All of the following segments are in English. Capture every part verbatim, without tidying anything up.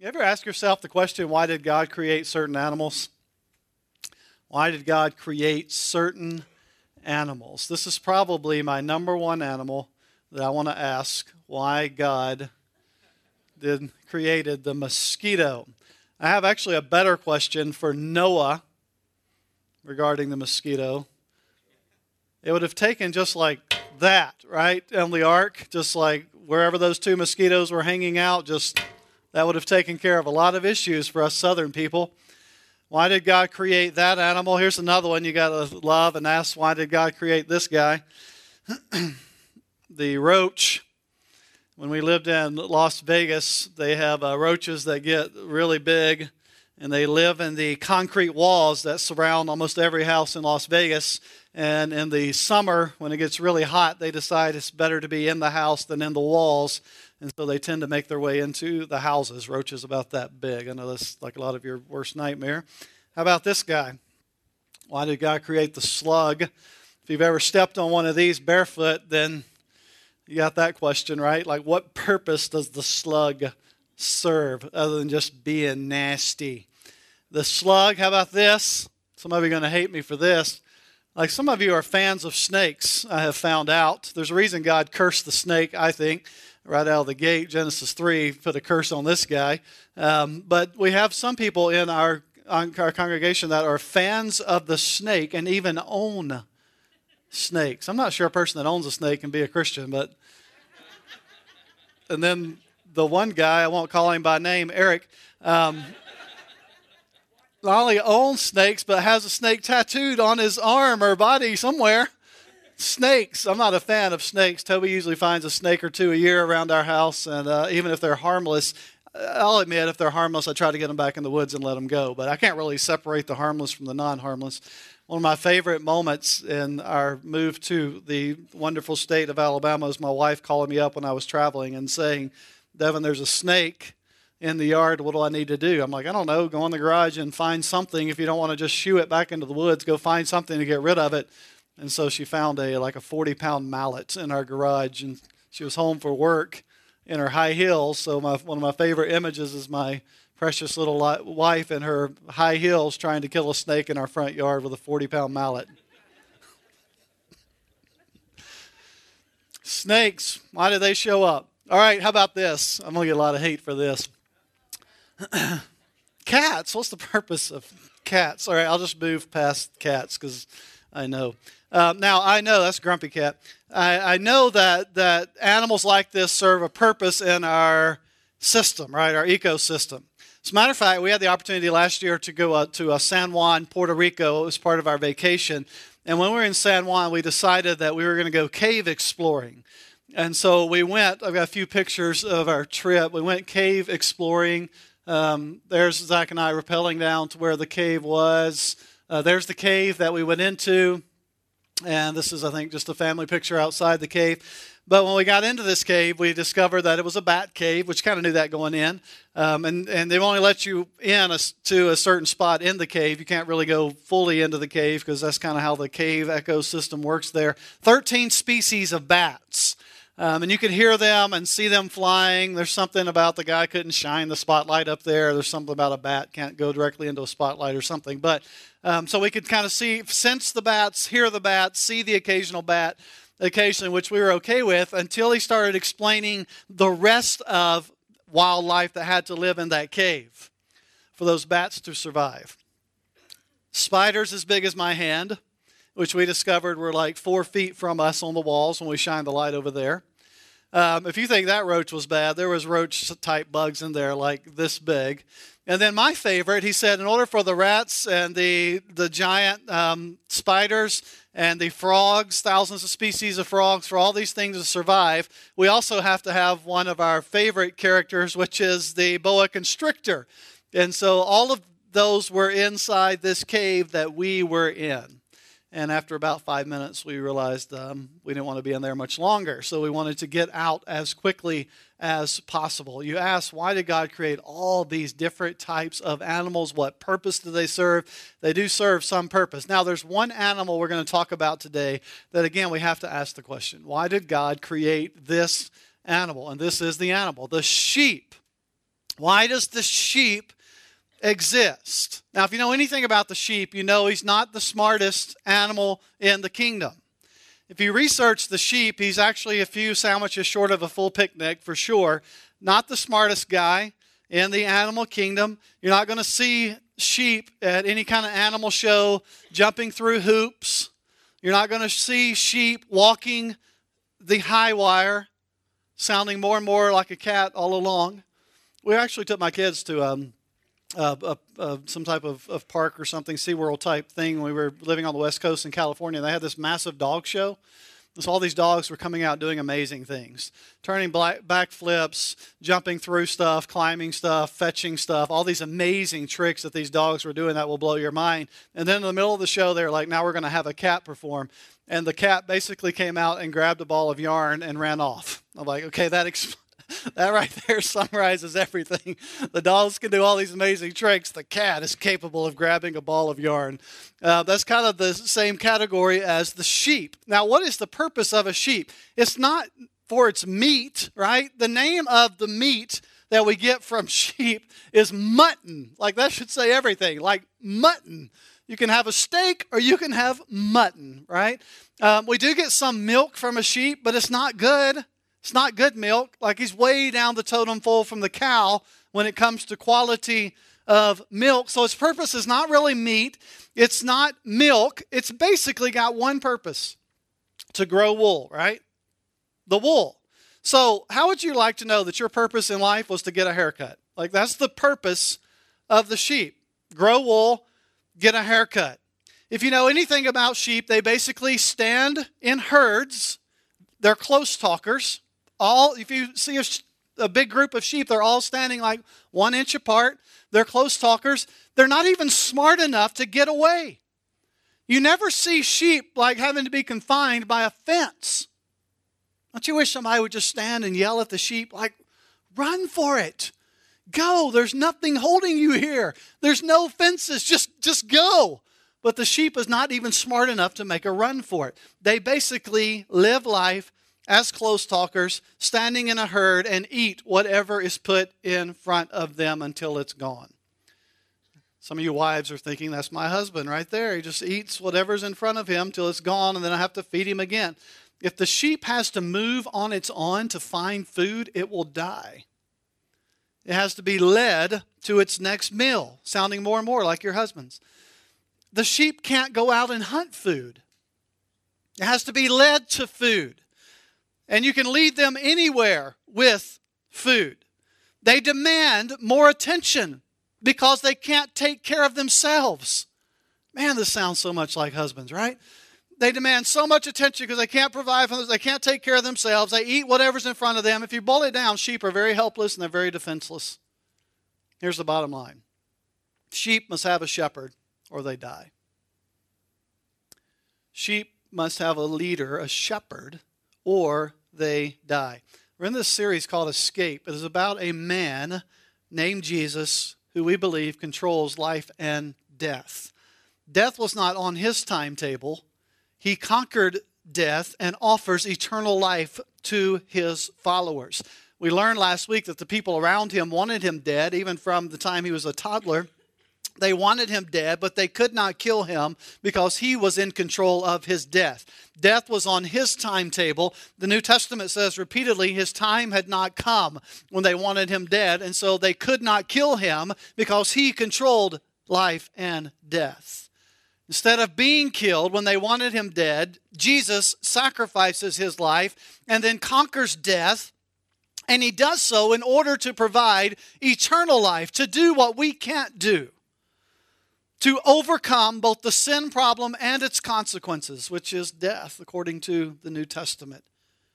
You ever ask yourself the question, why did God create certain animals? Why did God create certain animals? This is probably my number one animal that I want to ask, why God did created the mosquito. I have actually a better question for Noah regarding the mosquito. It would have taken just like that, right, on the ark, just like wherever those two mosquitoes were hanging out, just that would have taken care of a lot of issues for us southern people. Why did God create that animal? Here's another one you got to love and ask, why did God create this guy? The roach. When we lived in Las Vegas, they have uh, roaches that get really big, and they live in the concrete walls that surround almost every house in Las Vegas. And in the summer, when it gets really hot, they decide it's better to be in the house than in the walls. And so they tend to make their way into the houses. Roaches about that big. I know that's like a lot of your worst nightmare. How about this guy? Why did God create the slug? If you've ever stepped on one of these barefoot, then you got that question, right? Like, what purpose does the slug serve other than just being nasty? The slug, how about this? Some of you are going to hate me for this. Like, some of you are fans of snakes, I have found out. There's a reason God cursed the snake, I think, right out of the gate. Genesis three put a curse on this guy. Um, but we have some people in our, on our congregation that are fans of the snake and even own snakes. I'm not sure a person that owns a snake can be a Christian, but... And then the one guy, I won't call him by name, Eric, um, not only owns snakes, but has a snake tattooed on his arm or body somewhere. Snakes. I'm not a fan of snakes. Toby usually finds a snake or two a year around our house, and uh, even if they're harmless, I'll admit if they're harmless, I try to get them back in the woods and let them go. But I can't really separate the harmless from the non-harmless. One of my favorite moments in our move to the wonderful state of Alabama is my wife calling me up when I was traveling and saying, Devin, there's a snake in the yard. What do I need to do? I'm like, I don't know. Go in the garage and find something. If you don't want to just shoo it back into the woods, go find something to get rid of it. And so she found a like a forty-pound mallet in our garage, and she was home for work in her high heels. So my, one of my favorite images is my precious little wife in her high heels trying to kill a snake in our front yard with a forty-pound mallet. Snakes, why do they show up? All right, how about this? I'm going to get a lot of hate for this. Cats, what's the purpose of cats? All right, I'll just move past cats because I know. Uh, now, I know, that's Grumpy Cat. I, I know that, that animals like this serve a purpose in our system, right, our ecosystem. As a matter of fact, we had the opportunity last year to go uh, to uh, San Juan, Puerto Rico. It was part of our vacation. And when we were in San Juan, we decided that we were going to go cave exploring. And so we went, I've got a few pictures of our trip. We went cave exploring. Um, there's Zach and I rappelling down to where the cave was. Uh, there's the cave that we went into. And this is, I think, just a family picture outside the cave. But when we got into this cave, we discovered that it was a bat cave, which kind of knew that going in. Um, and, and they only let you in a, to a certain spot in the cave. You can't really go fully into the cave because that's kind of how the cave ecosystem works there. thirteen species of bats. Um, and you can hear them and see them flying. There's something about the guy couldn't shine the spotlight up there. There's something about a bat can't go directly into a spotlight or something. But um, so we could kind of see, sense the bats, hear the bats, see the occasional bat occasionally, which we were okay with until he started explaining the rest of wildlife that had to live in that cave for those bats to survive. Spiders as big as my hand, which we discovered were like four feet from us on the walls when we shined the light over there. Um, if you think that roach was bad, there was roach-type bugs in there like this big. And then my favorite, he said, in order for the rats and the, the giant um, spiders and the frogs, thousands of species of frogs, for all these things to survive, we also have to have one of our favorite characters, which is the boa constrictor. And so all of those were inside this cave that we were in. And after about five minutes, we realized um, we didn't want to be in there much longer. So we wanted to get out as quickly as possible. You ask, why did God create all these different types of animals? What purpose do they serve? They do serve some purpose. Now, there's one animal we're going to talk about today that, again, we have to ask the question, why did God create this animal? And this is the animal, the sheep. Why does the sheep exist? Now, if you know anything about the sheep, you know he's not the smartest animal in the kingdom. If you research the sheep, he's actually a few sandwiches short of a full picnic for sure. Not the smartest guy in the animal kingdom. You're not going to see sheep at any kind of animal show jumping through hoops. You're not going to see sheep walking the high wire, sounding more and more like a cat all along. We actually took my kids to um, uh, uh, uh, some type of, of park or something, SeaWorld type thing. We were living on the West Coast in California. They had this massive dog show. So all these dogs were coming out doing amazing things, turning black, back flips, jumping through stuff, climbing stuff, fetching stuff, all these amazing tricks that these dogs were doing that will blow your mind. And then in the middle of the show, they were like, now we're going to have a cat perform. And the cat basically came out and grabbed a ball of yarn and ran off. I'm like, okay, that explains. That right there summarizes everything. The dogs can do all these amazing tricks. The cat is capable of grabbing a ball of yarn. Uh, that's kind of the same category as the sheep. Now, what is the purpose of a sheep? It's not for its meat, right? The name of the meat that we get from sheep is mutton. Like, that should say everything. Like mutton. You can have a steak or you can have mutton, right? Um, we do get some milk from a sheep, but it's not good. It's not good milk. Like, he's way down the totem pole from the cow when it comes to quality of milk. So its purpose is not really meat. It's not milk. It's basically got one purpose: to grow wool, right? The wool. So how would you like to know that your purpose in life was to get a haircut? Like, that's the purpose of the sheep. Grow wool, get a haircut. If you know anything about sheep, they basically stand in herds. They're close talkers. All, if you see a, a big group of sheep, they're all standing like one inch apart. They're close talkers. They're not even smart enough to get away. You never see sheep like having to be confined by a fence. Don't you wish somebody would just stand and yell at the sheep like, run for it. Go. There's nothing holding you here. There's no fences. Just, just go. But the sheep is not even smart enough to make a run for it. They basically live life as close talkers, standing in a herd, and eat whatever is put in front of them until it's gone. Some of you wives are thinking, that's my husband right there. He just eats whatever's in front of him till it's gone, and then I have to feed him again. If the sheep has to move on its own to find food, it will die. It has to be led to its next meal, sounding more and more like your husband's. The sheep can't go out and hunt food. It has to be led to food. And you can lead them anywhere with food. They demand more attention because they can't take care of themselves. Man, this sounds so much like husbands, right? They demand so much attention because they can't provide for them. They can't take care of themselves. They eat whatever's in front of them. If you boil it down, sheep are very helpless and they're very defenseless. Here's the bottom line. Sheep must have a shepherd or they die. Sheep must have a leader, a shepherd, or they die. We're in this series called Escape. It is about a man named Jesus who we believe controls life and death. Death was not on his timetable. He conquered death and offers eternal life to his followers. We learned last week that the people around him wanted him dead, even from the time he was a toddler. They wanted him dead, but they could not kill him because he was in control of his death. Death was on his timetable. The New Testament says repeatedly his time had not come when they wanted him dead, and so they could not kill him because he controlled life and death. Instead of being killed when they wanted him dead, Jesus sacrifices his life and then conquers death. And he does so in order to provide eternal life, to do what we can't do. To overcome both the sin problem and its consequences, which is death, according to the New Testament.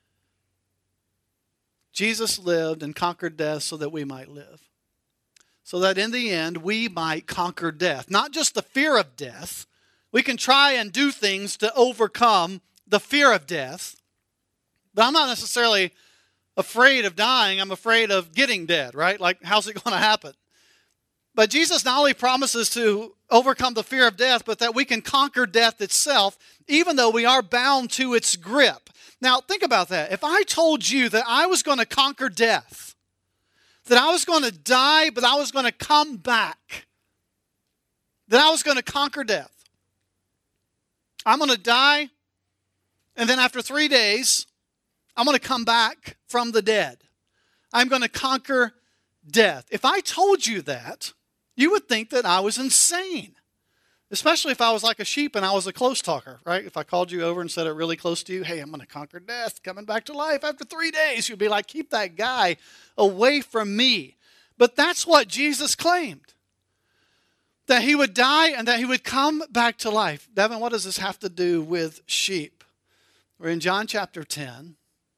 Jesus lived and conquered death so that we might live. So that in the end, we might conquer death. Not just the fear of death. We can try and do things to overcome the fear of death. But I'm not necessarily afraid of dying. I'm afraid of getting dead, right? Like, how's it going to happen? But Jesus not only promises to overcome the fear of death, but that we can conquer death itself, even though we are bound to its grip. Now, think about that. If I told you that I was going to conquer death, that I was going to die, but I was going to come back. That I was going to conquer death. I'm going to die, and then after three days, I'm going to come back from the dead. I'm going to conquer death. If I told you that, you would think that I was insane. Especially if I was like a sheep and I was a close talker, right? If I called you over and said it really close to you, hey, I'm going to conquer death, coming back to life after three days. You'd be like, keep that guy away from me. But that's what Jesus claimed. That he would die and that he would come back to life. Devin, what does this have to do with sheep? We're in John chapter ten.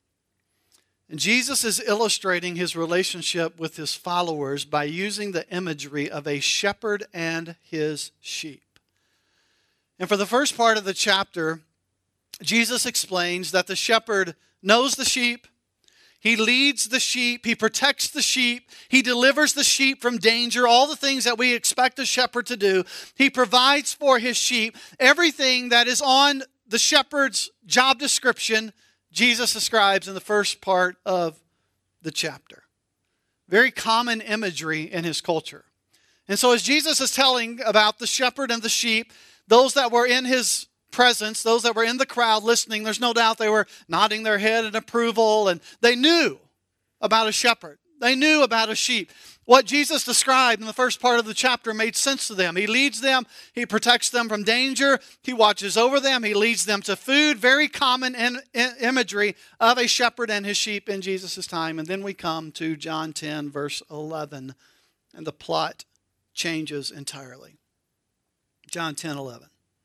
And Jesus is illustrating his relationship with his followers by using the imagery of a shepherd and his sheep. And for the first part of the chapter, Jesus explains that the shepherd knows the sheep, he leads the sheep, he protects the sheep, he delivers the sheep from danger, all the things that we expect a shepherd to do. He provides for his sheep. Everything that is on the shepherd's job description, Jesus describes in the first part of the chapter. Very common imagery in his culture. And so as Jesus is telling about the shepherd and the sheep, those that were in his presence, those that were in the crowd listening, there's no doubt they were nodding their head in approval, and they knew about a shepherd. They knew about a sheep. What Jesus described in the first part of the chapter made sense to them. He leads them, he protects them from danger, he watches over them, he leads them to food. Very common in, in, imagery of a shepherd and his sheep in Jesus' time. And then we come to John ten, verse eleven, and the plot changes entirely. John ten, eleven.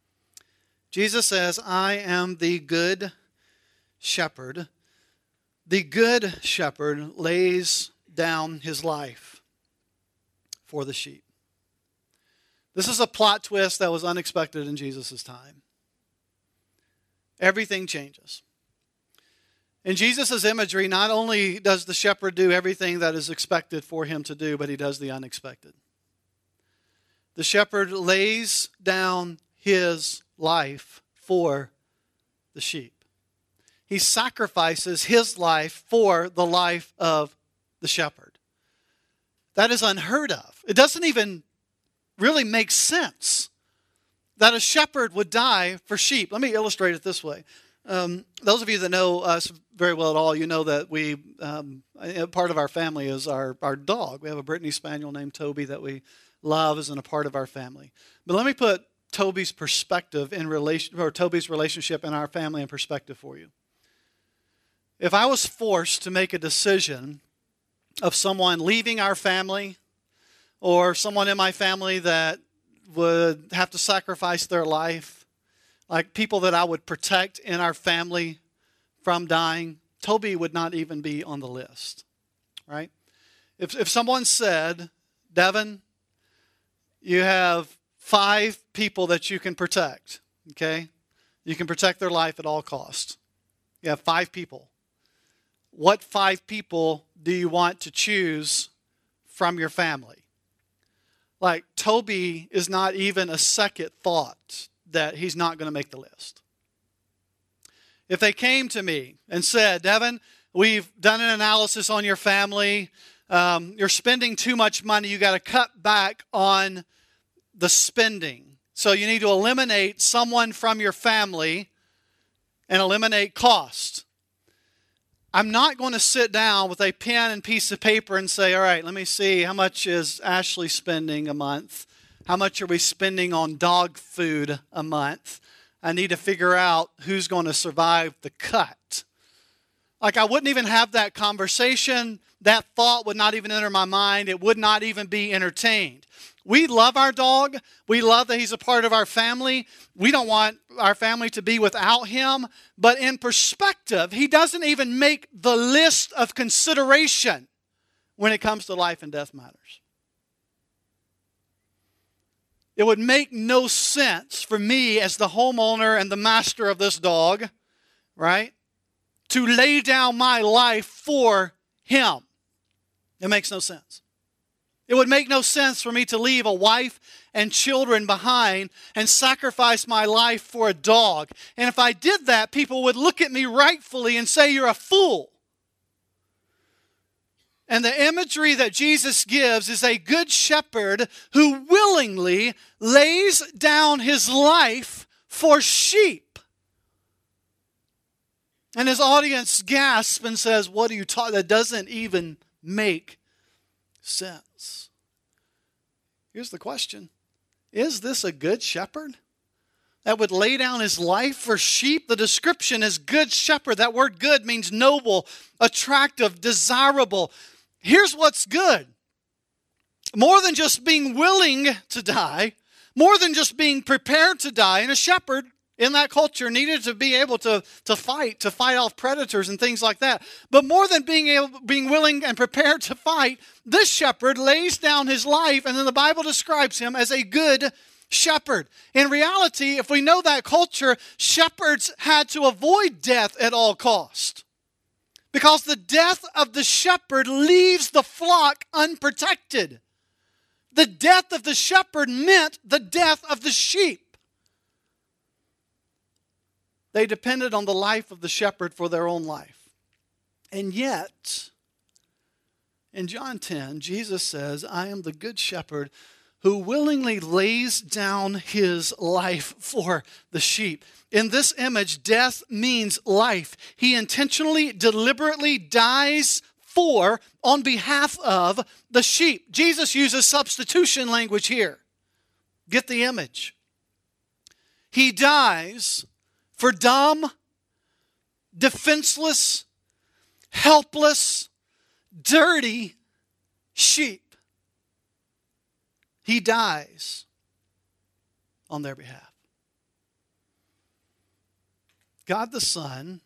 Jesus says, I am the good shepherd. The good shepherd lays down his life for the sheep. This is a plot twist that was unexpected in Jesus' time. Everything changes. In Jesus' imagery, not only does the shepherd do everything that is expected for him to do, but he does the unexpected. The shepherd lays down his life for the sheep. He sacrifices his life for the life of the shepherd. That is unheard of. It doesn't even really make sense that a shepherd would die for sheep. Let me illustrate it this way. Um, those of you that know us very well at all, you know that we, um, part of our family is our, our dog. We have a Brittany Spaniel named Toby that we love as in a part of our family. But let me put Toby's perspective in relation, or Toby's relationship in our family in perspective for you. If I was forced to make a decision of someone leaving our family or someone in my family that would have to sacrifice their life, like people that I would protect in our family from dying, Toby would not even be on the list, right? If, if someone said, Devin, you have five people that you can protect, okay? You can protect their life at all costs. You have five people. What five people do you want to choose from your family? Like, Toby is not even a second thought that he's not going to make the list. If they came to me and said, Devin, we've done an analysis on your family. Um, you're spending too much money. You got to cut back on the spending. So you need to eliminate someone from your family and eliminate cost. I'm not going to sit down with a pen and piece of paper and say, all right, let me see, how much is Ashley spending a month? How much are we spending on dog food a month? I need to figure out who's going to survive the cut. Like, I wouldn't even have that conversation. That thought would not even enter my mind. It would not even be entertained. We love our dog. We love that he's a part of our family. We don't want our family to be without him. But in perspective, he doesn't even make the list of consideration when it comes to life and death matters. It would make no sense for me as the homeowner and the master of this dog, right, to lay down my life for him. It makes no sense. It would make no sense for me to leave a wife and children behind and sacrifice my life for a dog. And if I did that, people would look at me rightfully and say, you're a fool. And the imagery that Jesus gives is a good shepherd who willingly lays down his life for sheep. And his audience gasps and says, what are you talking? That doesn't even make sense. Here's the question. Is this a good shepherd that would lay down his life for sheep? The description is good shepherd. That word good means noble, attractive, desirable. Here's what's good. More than just being willing to die, more than just being prepared to die, and a shepherd in that culture needed to be able to, to fight, to fight off predators and things like that. But more than being able, being willing and prepared to fight, this shepherd lays down his life, and then the Bible describes him as a good shepherd. In reality, if we know that culture, shepherds had to avoid death at all cost. Because the death of the shepherd leaves the flock unprotected. The death of the shepherd meant the death of the sheep. They depended on the life of the shepherd for their own life. And yet, in John ten, Jesus says, I am the good shepherd who willingly lays down his life for the sheep. In this image, death means life. He intentionally, deliberately dies for, on behalf of, the sheep. Jesus uses substitution language here. Get the image. He dies for dumb, defenseless, helpless, dirty sheep. He dies on their behalf. God the Son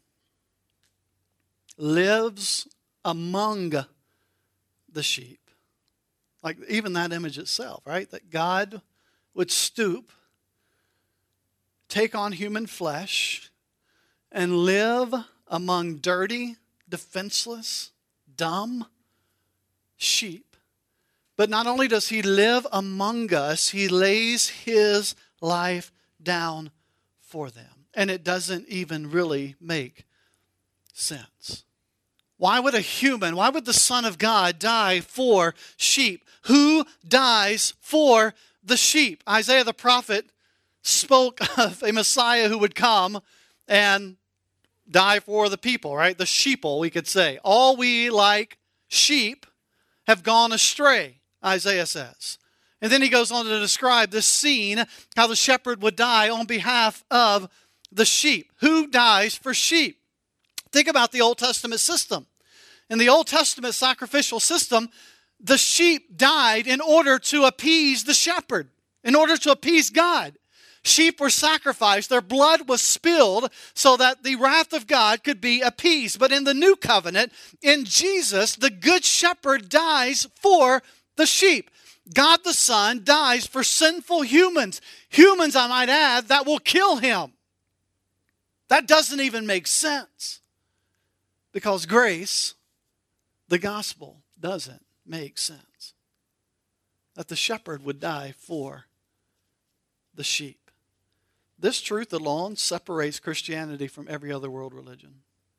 lives among the sheep. Like even that image itself, right? That God would stoop, take on human flesh, and live among dirty, defenseless, dumb sheep. But not only does he live among us, he lays his life down for them. And it doesn't even really make sense. Why would a human, why would the Son of God die for sheep? Who dies for the sheep? Isaiah the prophet spoke of a Messiah who would come and die for the people, right? The sheeple, we could say. All we like sheep have gone astray, Isaiah says. And then he goes on to describe this scene, how the shepherd would die on behalf of the sheep. Who dies for sheep? Think about the Old Testament system. In the Old Testament sacrificial system, the sheep died in order to appease the shepherd, in order to appease God. Sheep were sacrificed, their blood was spilled so that the wrath of God could be appeased. But in the new covenant, in Jesus, the good shepherd dies for the sheep. God the Son dies for sinful humans. Humans, I might add, that will kill him. That doesn't even make sense. Because grace, the gospel, doesn't make sense. That the shepherd would die for the sheep. This truth alone separates Christianity from every other world religion.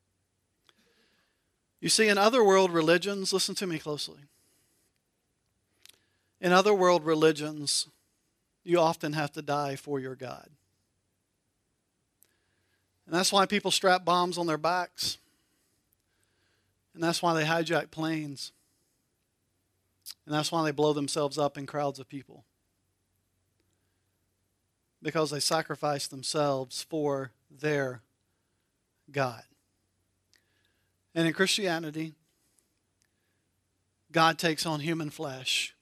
You see, in other world religions, listen to me closely. In other world religions, you often have to die for your God. And that's why people strap bombs on their backs. And that's why they hijack planes. And that's why they blow themselves up in crowds of people. Because they sacrifice themselves for their God. And in Christianity, God takes on human flesh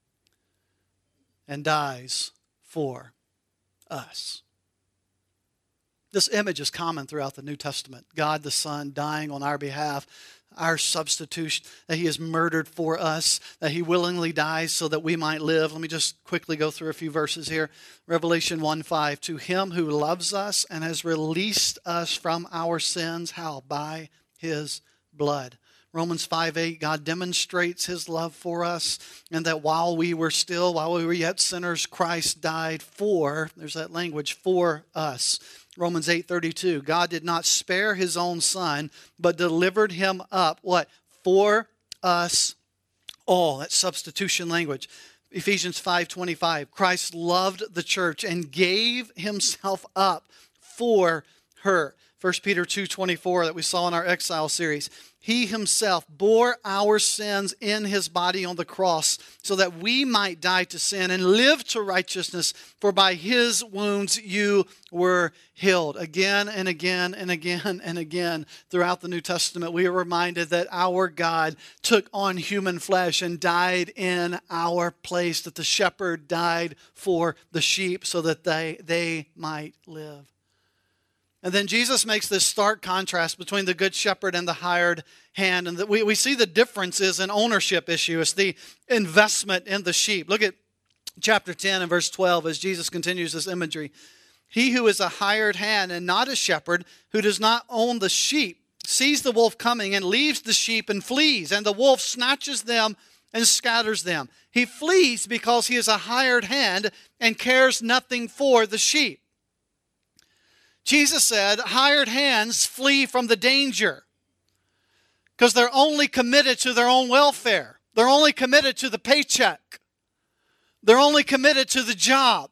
and dies for us. This image is common throughout the New Testament. God the Son dying on our behalf, our substitution, that he is murdered for us, that he willingly dies so that we might live. Let me just quickly go through a few verses here. Revelation one five, to him who loves us and has released us from our sins, how? By his blood. Romans five eight, God demonstrates his love for us, and that while we were still, while we were yet sinners, Christ died for, there's that language, for us. Romans eight thirty-two, God did not spare his own Son, but delivered him up, what? For us all. That's substitution language. Ephesians five twenty-five. Christ loved the church and gave himself up for her. First Peter two twenty-four that we saw in our exile series. He himself bore our sins in his body on the cross so that we might die to sin and live to righteousness. For by his wounds you were healed. Again and again and again and again throughout the New Testament, we are reminded that our God took on human flesh and died in our place, that the shepherd died for the sheep so that they, they might live. And then Jesus makes this stark contrast between the good shepherd and the hired hand. And that we, we see the difference is an ownership issue. It's the investment in the sheep. Look at chapter ten and verse twelve as Jesus continues this imagery. He who is a hired hand and not a shepherd, who does not own the sheep, sees the wolf coming and leaves the sheep and flees. And the wolf snatches them and scatters them. He flees because he is a hired hand and cares nothing for the sheep. Jesus said, hired hands flee from the danger because they're only committed to their own welfare. They're only committed to the paycheck. They're only committed to the job.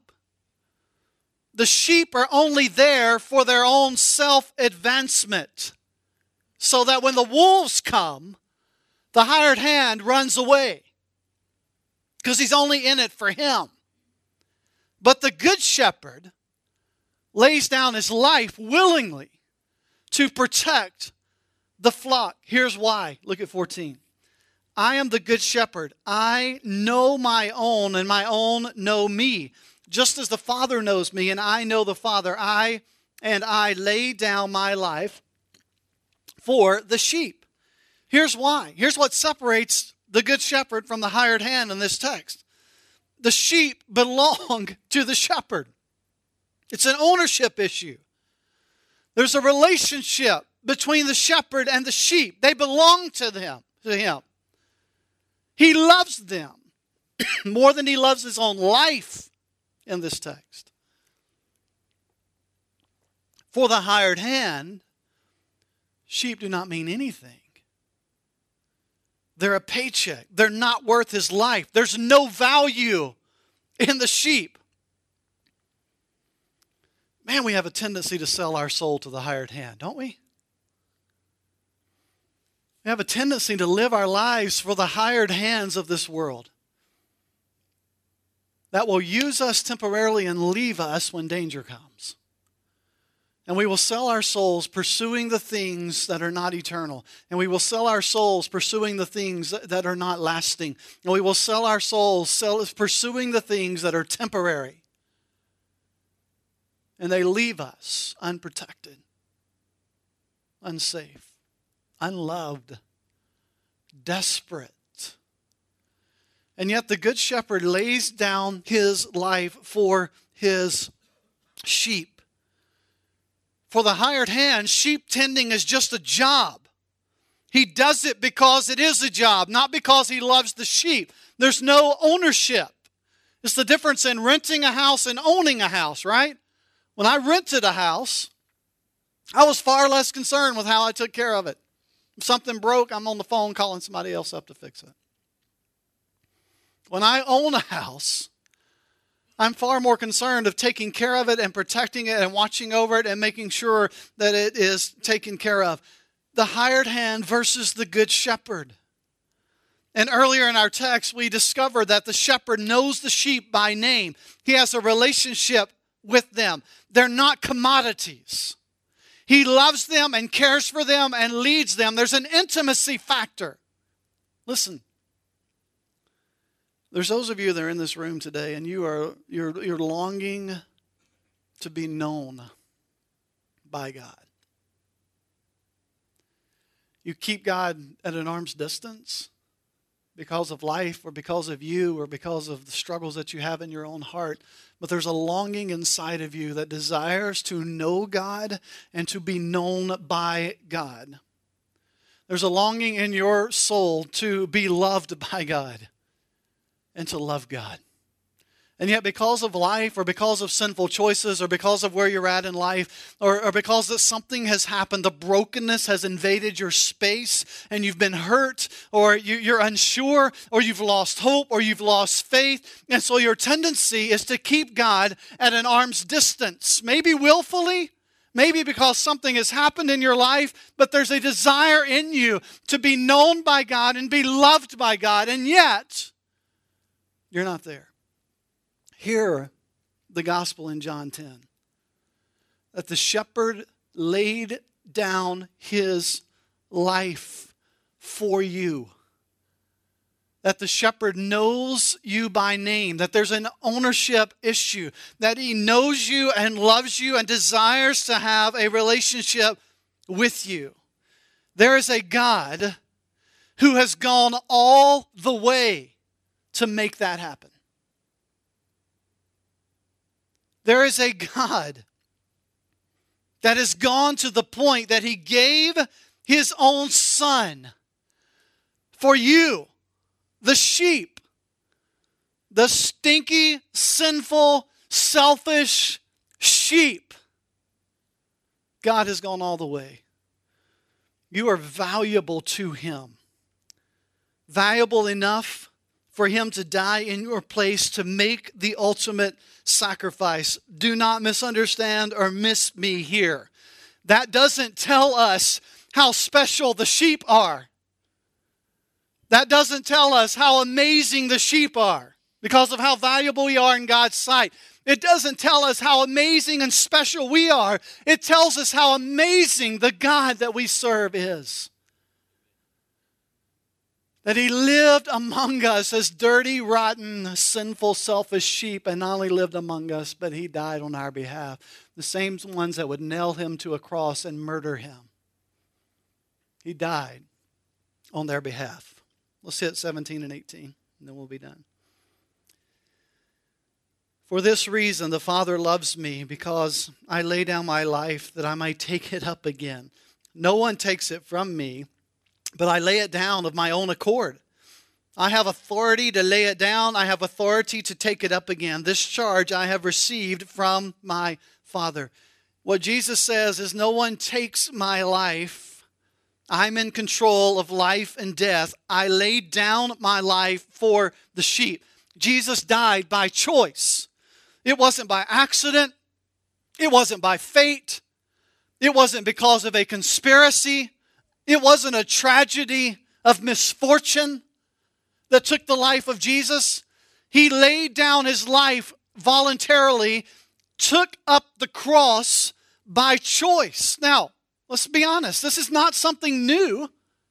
The sheep are only there for their own self-advancement so that when the wolves come, the hired hand runs away because he's only in it for him. But the good shepherd lays down his life willingly to protect the flock. Here's why. Look at fourteen. I am the good shepherd. I know my own, and my own know me. Just as the Father knows me, and I know the Father, I and I lay down my life for the sheep. Here's why. Here's what separates the good shepherd from the hired hand in this text. The sheep belong to the shepherd. It's an ownership issue. There's a relationship between the shepherd and the sheep. They belong to them, to him. He loves them more than he loves his own life in this text. For the hired hand, sheep do not mean anything. They're a paycheck. They're not worth his life. There's no value in the sheep. Man, we have a tendency to sell our soul to the hired hand, don't we? We have a tendency to live our lives for the hired hands of this world that will use us temporarily and leave us when danger comes. And we will sell our souls pursuing the things that are not eternal. And we will sell our souls pursuing the things that are not lasting. And we will sell our souls sell, pursuing the things that are temporary. And they leave us unprotected, unsafe, unloved, desperate. And yet the good shepherd lays down his life for his sheep. For the hired hand, sheep tending is just a job. He does it because it is a job, not because he loves the sheep. There's no ownership. It's the difference in renting a house and owning a house, right? When I rented a house, I was far less concerned with how I took care of it. If something broke, I'm on the phone calling somebody else up to fix it. When I own a house, I'm far more concerned of taking care of it and protecting it and watching over it and making sure that it is taken care of. The hired hand versus the good shepherd. And earlier in our text, we discovered that the shepherd knows the sheep by name. He has a relationship with them. They're not commodities. He loves them and cares for them and leads them. There's an intimacy factor. Listen. There's those of you that are in this room today and you are you're you're longing to be known by God. You keep God at an arm's distance because of life or because of you or because of the struggles that you have in your own heart. But there's a longing inside of you that desires to know God and to be known by God. There's a longing in your soul to be loved by God and to love God. And yet because of life or because of sinful choices or because of where you're at in life or, or because that something has happened, the brokenness has invaded your space and you've been hurt or you, you're unsure or you've lost hope or you've lost faith. And so your tendency is to keep God at an arm's distance, maybe willfully, maybe because something has happened in your life, but there's a desire in you to be known by God and be loved by God, and yet you're not there. Hear the gospel in John ten. That the shepherd laid down his life for you. That the shepherd knows you by name. That there's an ownership issue. That he knows you and loves you and desires to have a relationship with you. There is a God who has gone all the way to make that happen. There is a God that has gone to the point that he gave his own son for you, the sheep, the stinky, sinful, selfish sheep. God has gone all the way. You are valuable to him. Valuable enough for him to die in your place to make the ultimate sacrifice. Do not misunderstand or miss me here. That doesn't tell us how special the sheep are. That doesn't tell us how amazing the sheep are because of how valuable we are in God's sight. It doesn't tell us how amazing and special we are. It tells us how amazing the God that we serve is. That he lived among us as dirty, rotten, sinful, selfish sheep, and not only lived among us, but he died on our behalf. The same ones that would nail him to a cross and murder him. He died on their behalf. Let's hit seventeen and eighteen, and then we'll be done. For this reason the Father loves me, because I lay down my life that I might take it up again. No one takes it from me, but I lay it down of my own accord. I have authority to lay it down. I have authority to take it up again. This charge I have received from my Father. What Jesus says is no one takes my life. I'm in control of life and death. I laid down my life for the sheep. Jesus died by choice. It wasn't by accident. It wasn't by fate. It wasn't because of a conspiracy. It wasn't a tragedy of misfortune that took the life of Jesus. He laid down his life voluntarily, took up the cross by choice. Now, let's be honest. This is not something new.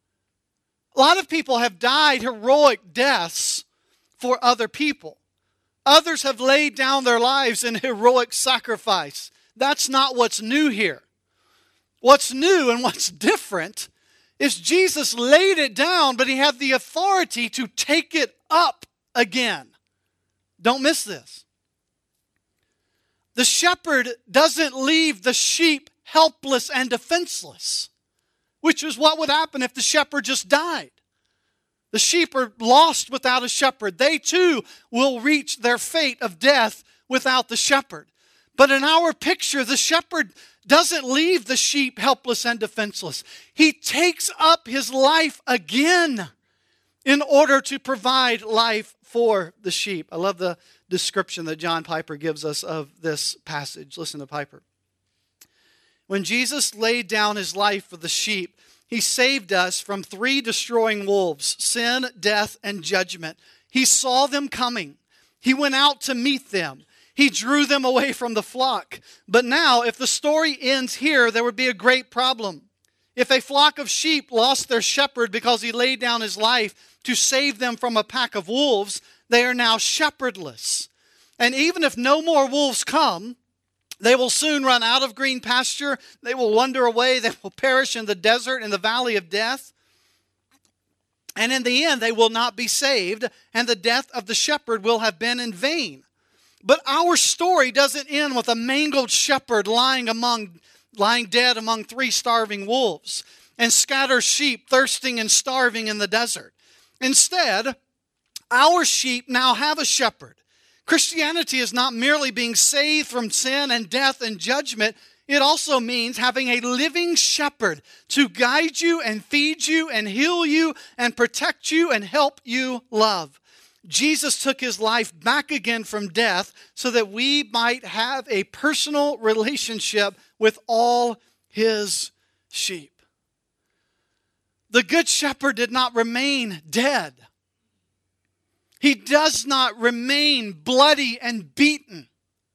A lot of people have died heroic deaths for other people. Others have laid down their lives in heroic sacrifice. That's not what's new here. What's new and what's different is Jesus laid it down, but he had the authority to take it up again. Don't miss this. The shepherd doesn't leave the sheep helpless and defenseless, which is what would happen if the shepherd just died. The sheep are lost without a shepherd. They too will reach their fate of death without the shepherd. But in our picture, the shepherd doesn't leave the sheep helpless and defenseless. He takes up his life again in order to provide life for the sheep. I love the description that John Piper gives us of this passage. Listen to Piper. When Jesus laid down his life for the sheep, he saved us from three destroying wolves, sin, death, and judgment. He saw them coming. He went out to meet them. He drew them away from the flock. But now, if the story ends here, there would be a great problem. If a flock of sheep lost their shepherd because he laid down his life to save them from a pack of wolves, they are now shepherdless. And even if no more wolves come, they will soon run out of green pasture. They will wander away. They will perish in the desert, in the valley of death. And in the end, they will not be saved, and the death of the shepherd will have been in vain. But our story doesn't end with a mangled shepherd lying among, lying dead among three starving wolves and scattered sheep thirsting and starving in the desert. Instead, our sheep now have a shepherd. Christianity is not merely being saved from sin and death and judgment. It also means having a living shepherd to guide you and feed you and heal you and protect you and help you love. Jesus took his life back again from death so that we might have a personal relationship with all his sheep. The Good Shepherd did not remain dead. He does not remain bloody and beaten.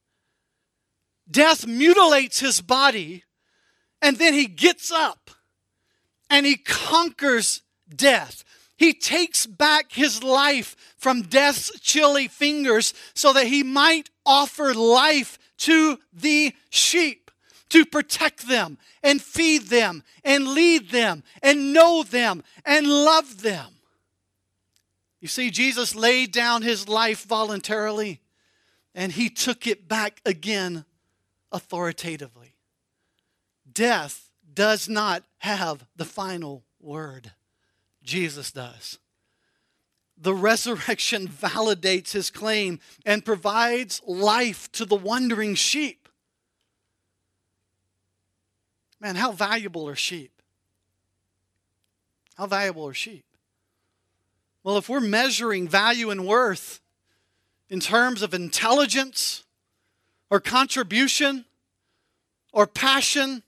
Death mutilates his body, and then he gets up and he conquers death. He takes back his life from death's chilly fingers so that he might offer life to the sheep, to protect them and feed them and lead them and know them and love them. You see, Jesus laid down his life voluntarily, and he took it back again authoritatively. Death does not have the final word. Jesus does. The resurrection validates his claim and provides life to the wandering sheep. Man, how valuable are sheep? How valuable are sheep? Well, if we're measuring value and worth in terms of intelligence or contribution or passion,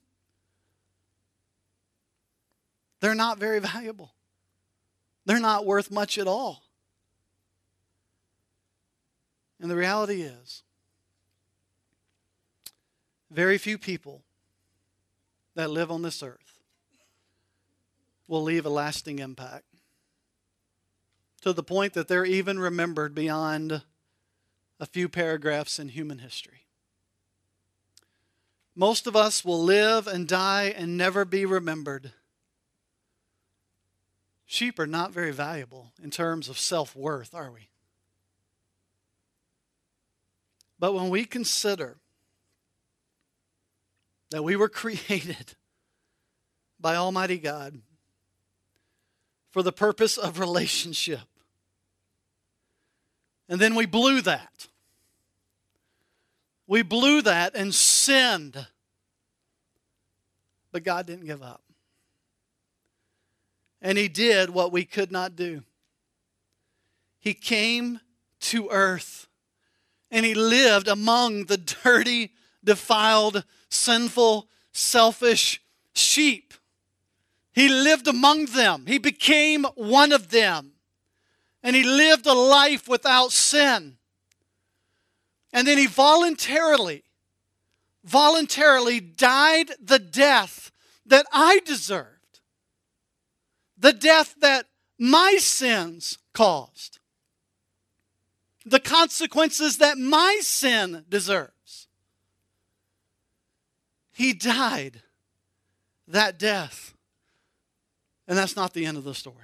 they're not very valuable. They're not worth much at all. And the reality is, very few people that live on this earth will leave a lasting impact, to the point that they're even remembered beyond a few paragraphs in human history. Most of us will live and die and never be remembered. Sheep are not very valuable in terms of self-worth, are we? But when we consider that we were created by Almighty God for the purpose of relationship, and then we blew that. We blew that and sinned. But God didn't give up. And he did what we could not do. He came to earth and he lived among the dirty, defiled, sinful, selfish sheep. He lived among them. He became one of them. And he lived a life without sin. And then he voluntarily, voluntarily died the death that I deserved. The death that my sins caused. The consequences that my sin deserves. He died that death. And that's not the end of the story.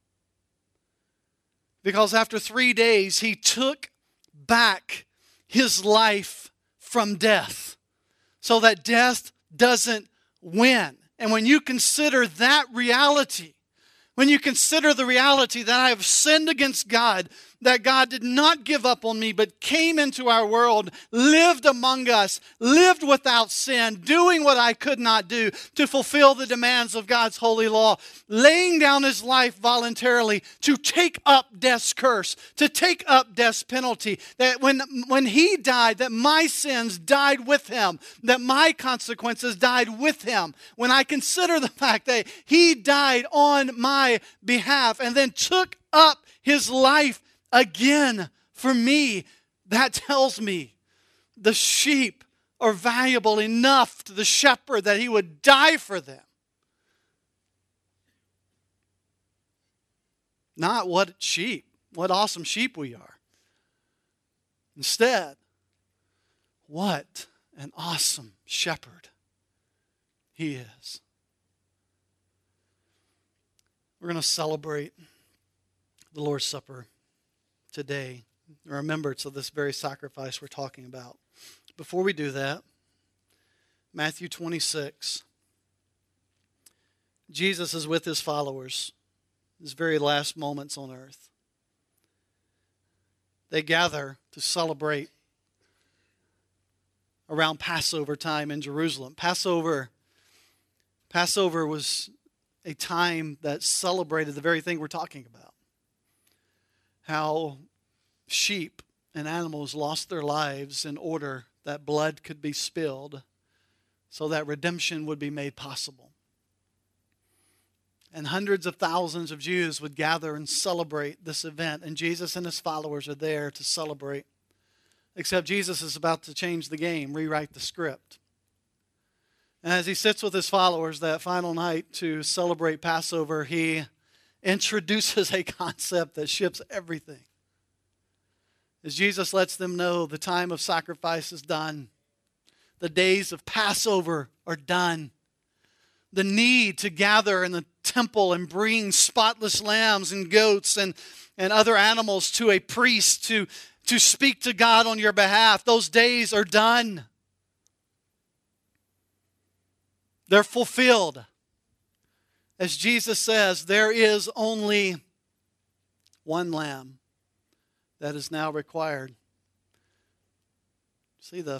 Because after three days, he took back his life from death so that death doesn't win. And when you consider that reality, when you consider the reality that I have sinned against God, that God did not give up on me, but came into our world, lived among us, lived without sin, doing what I could not do to fulfill the demands of God's holy law, laying down his life voluntarily to take up death's curse, to take up death's penalty, that when, when he died, that my sins died with him, that my consequences died with him. When I consider the fact that he died on my behalf and then took up his life again for me, that tells me the sheep are valuable enough to the shepherd that he would die for them. Not what sheep, what awesome sheep we are. Instead, what an awesome shepherd he is. We're going to celebrate the Lord's Supper today, in remembrance of this very sacrifice we're talking about. Before we do that, Matthew twenty-six. Jesus is with his followers, his very last moments on earth. they gather to celebrate around Passover time in Jerusalem. Passover, Passover was a time that celebrated the very thing we're talking about. How sheep and animals lost their lives in order that blood could be spilled so that redemption would be made possible. And hundreds of thousands of Jews would gather and celebrate this event. And Jesus and his followers are there to celebrate. Except Jesus is about to change the game, rewrite the script. And as he sits with his followers that final night to celebrate Passover, he introduces a concept that shifts everything. As Jesus lets them know the time of sacrifice is done. The days of Passover are done. The need to gather in the temple and bring spotless lambs and goats and, and other animals to a priest to, to speak to God on your behalf, those days are done. They're fulfilled. As Jesus says, there is only one lamb that is now required. See the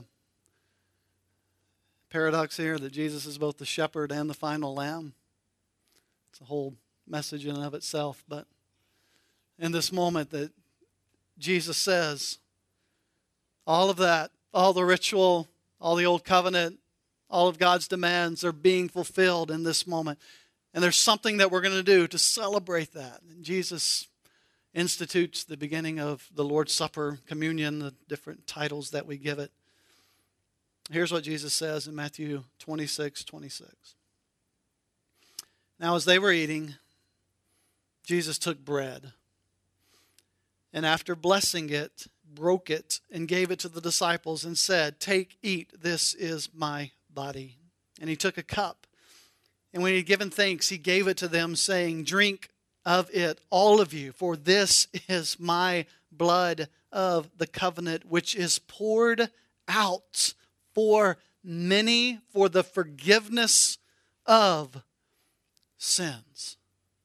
paradox here that Jesus is both the shepherd and the final lamb? It's a whole message in and of itself. But in this moment that Jesus says, all of that, all the ritual, all the old covenant, all of God's demands are being fulfilled in this moment. And there's something that we're going to do to celebrate that. And Jesus institutes the beginning of the Lord's Supper, communion, the different titles that we give it. Here's what Jesus says in Matthew twenty-six twenty-six. Now as they were eating, Jesus took bread, and after blessing it, broke it, and gave it to the disciples and said, "Take, eat, this is my body." And he took a cup, and when he had given thanks, he gave it to them, saying, "Drink of it, all of you, for this is my blood of the covenant, which is poured out for many for the forgiveness of sins."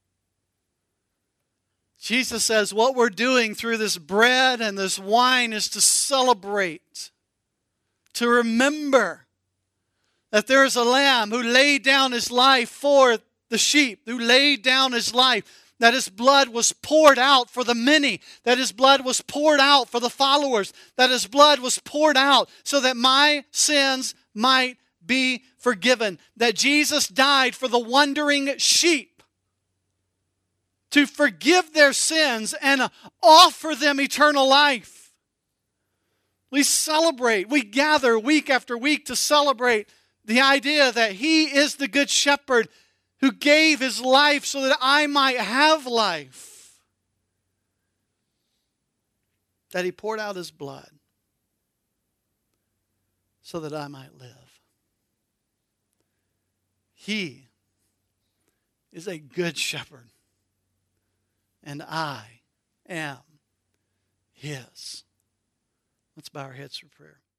Jesus says what we're doing through this bread and this wine is to celebrate, to remember that there is a lamb who laid down his life for the sheep, who laid down his life, that his blood was poured out for the many, that his blood was poured out for the followers, that his blood was poured out so that my sins might be forgiven, that Jesus died for the wandering sheep to forgive their sins and offer them eternal life. We celebrate, we gather week after week to celebrate the idea that he is the good shepherd who gave his life so that I might have life. That he poured out his blood so that I might live. He is a good shepherd, and I am his. Let's bow our heads for prayer.